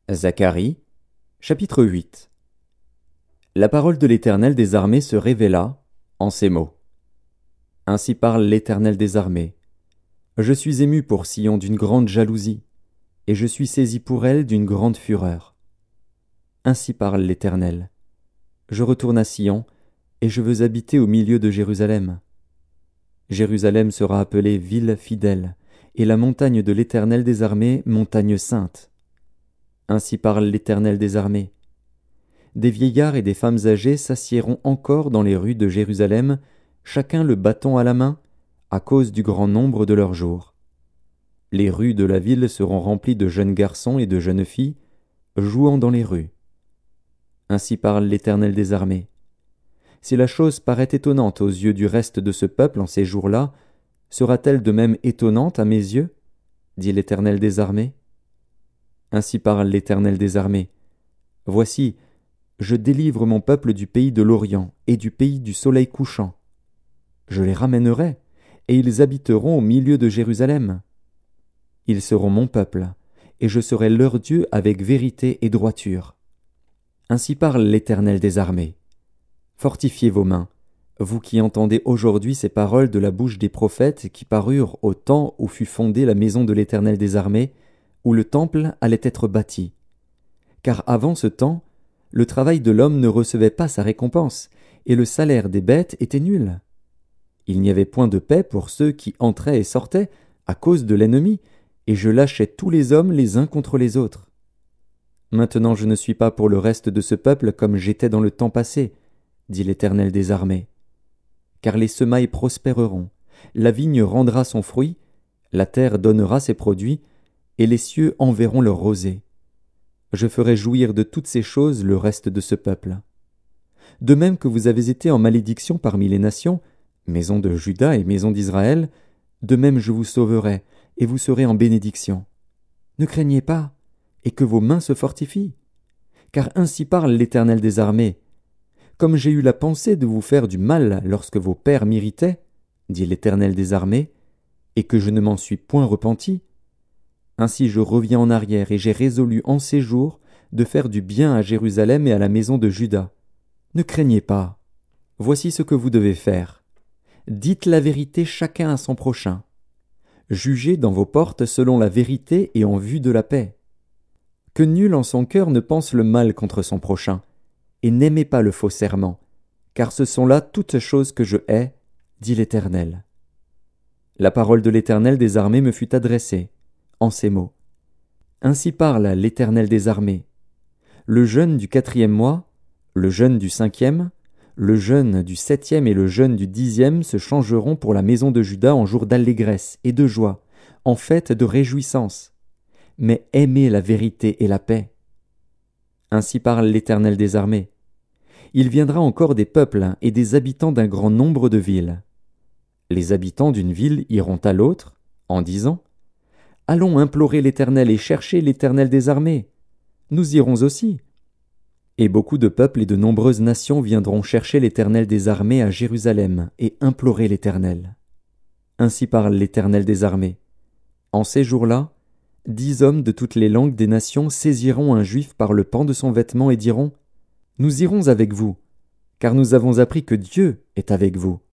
Zacharie, chapitre 8. La parole de l'Éternel des armées se révéla en ces mots. Ainsi parle l'Éternel des armées. Je suis ému pour Sion d'une grande jalousie, et je suis saisi pour elle d'une grande fureur. Ainsi parle l'Éternel. Je retourne à Sion, et je veux habiter au milieu de Jérusalem. Jérusalem sera appelée ville fidèle, et la montagne de l'Éternel des armées, montagne sainte. Ainsi parle l'Éternel des armées. Des vieillards et des femmes âgées s'assiéront encore dans les rues de Jérusalem, chacun le bâton à la main, à cause du grand nombre de leurs jours. Les rues de la ville seront remplies de jeunes garçons et de jeunes filles, jouant dans les rues. Ainsi parle l'Éternel des armées. Si la chose paraît étonnante aux yeux du reste de ce peuple en ces jours-là, sera-t-elle de même étonnante à mes yeux? Dit l'Éternel des armées. Ainsi parle l'Éternel des armées. Voici, je délivre mon peuple du pays de l'Orient et du pays du soleil couchant. Je les ramènerai, et ils habiteront au milieu de Jérusalem. Ils seront mon peuple, et je serai leur Dieu avec vérité et droiture. Ainsi parle l'Éternel des armées. Fortifiez vos mains, vous qui entendez aujourd'hui ces paroles de la bouche des prophètes qui parurent au temps où fut fondée la maison de l'Éternel des armées, où le temple allait être bâti. Car avant ce temps, le travail de l'homme ne recevait pas sa récompense, et le salaire des bêtes était nul. Il n'y avait point de paix pour ceux qui entraient et sortaient, à cause de l'ennemi, et je lâchais tous les hommes les uns contre les autres. Maintenant je ne suis pas pour le reste de ce peuple comme j'étais dans le temps passé, dit l'Éternel des armées. Car les semailles prospéreront, la vigne rendra son fruit, la terre donnera ses produits, et les cieux enverront leur rosée. Je ferai jouir de toutes ces choses le reste de ce peuple. De même que vous avez été en malédiction parmi les nations, maison de Juda et maison d'Israël, de même je vous sauverai, et vous serez en bénédiction. Ne craignez pas, et que vos mains se fortifient. Car ainsi parle l'Éternel des armées. Comme j'ai eu la pensée de vous faire du mal lorsque vos pères m'irritaient, dit l'Éternel des armées, et que je ne m'en suis point repenti, ainsi je reviens en arrière et j'ai résolu en ces jours de faire du bien à Jérusalem et à la maison de Juda. Ne craignez pas. Voici ce que vous devez faire. Dites la vérité chacun à son prochain. Jugez dans vos portes selon la vérité et en vue de la paix. Que nul en son cœur ne pense le mal contre son prochain, et n'aimez pas le faux serment, car ce sont là toutes choses que je hais, dit l'Éternel. La parole de l'Éternel des armées me fut adressée, en ces mots. Ainsi parle l'Éternel des armées. Le jeûne du 4e mois, le jeûne du 5e, le jeûne du 7e et le jeûne du 10e se changeront pour la maison de Juda en jour d'allégresse et de joie, en fête de réjouissance. Mais aimez la vérité et la paix. Ainsi parle l'Éternel des armées. Il viendra encore des peuples et des habitants d'un grand nombre de villes. Les habitants d'une ville iront à l'autre, en disant « Allons implorer l'Éternel et chercher l'Éternel des armées. Nous irons aussi. » Et beaucoup de peuples et de nombreuses nations viendront chercher l'Éternel des armées à Jérusalem et implorer l'Éternel. Ainsi parle l'Éternel des armées. En ces jours-là, 10 hommes de toutes les langues des nations saisiront un juif par le pan de son vêtement et diront « Nous irons avec vous, car nous avons appris que Dieu est avec vous. »